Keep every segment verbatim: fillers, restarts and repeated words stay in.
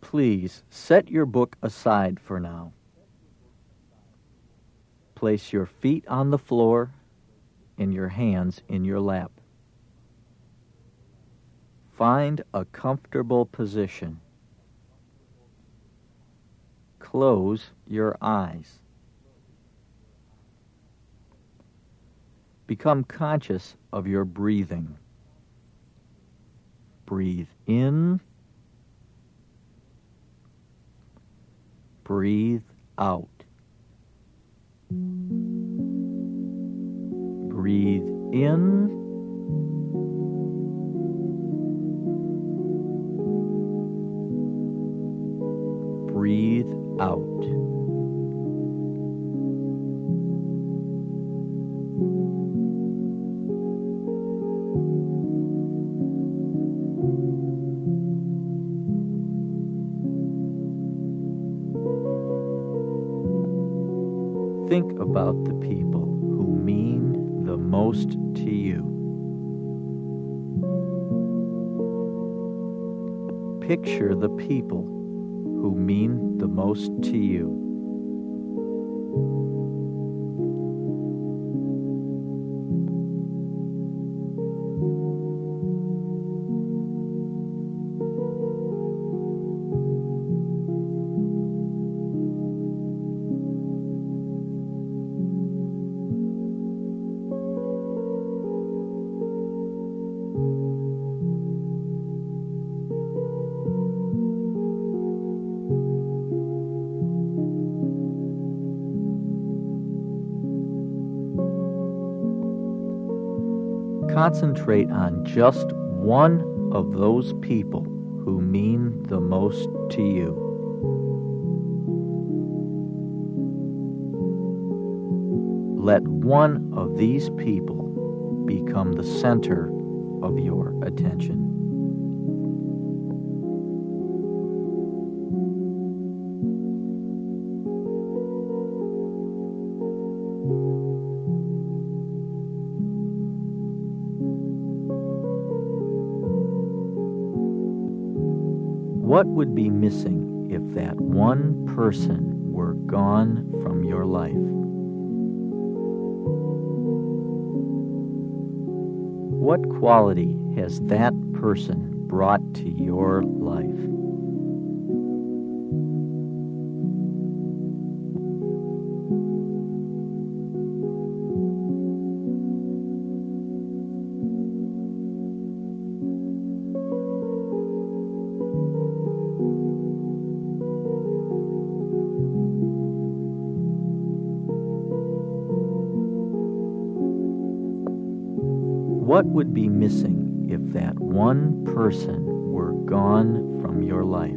Please set your book aside for now. Place your feet on the floor and your hands in your lap. Find a comfortable position. Close your eyes. Become conscious of your breathing. Breathe in. Breathe out. Breathe in. Breathe out. Think about the people who mean the most to you. Picture the people who mean the most to you. Concentrate on just one of those people who mean the most to you. Let one of these people become the center of your attention. What would be missing if that one person were gone from your life? What quality has that person brought to your life? What would be missing if that one person were gone from your life?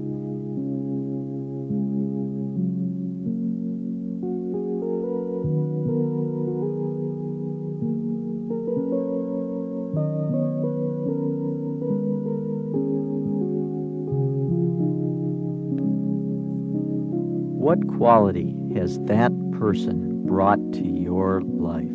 What quality has that person brought to your life?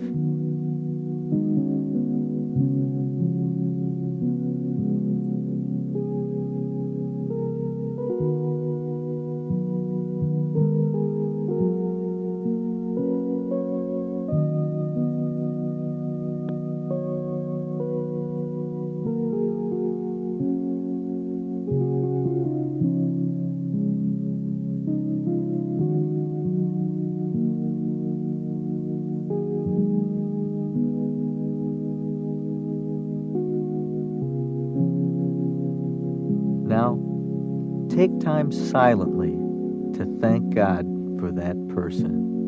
Now, take time silently to thank God for that person.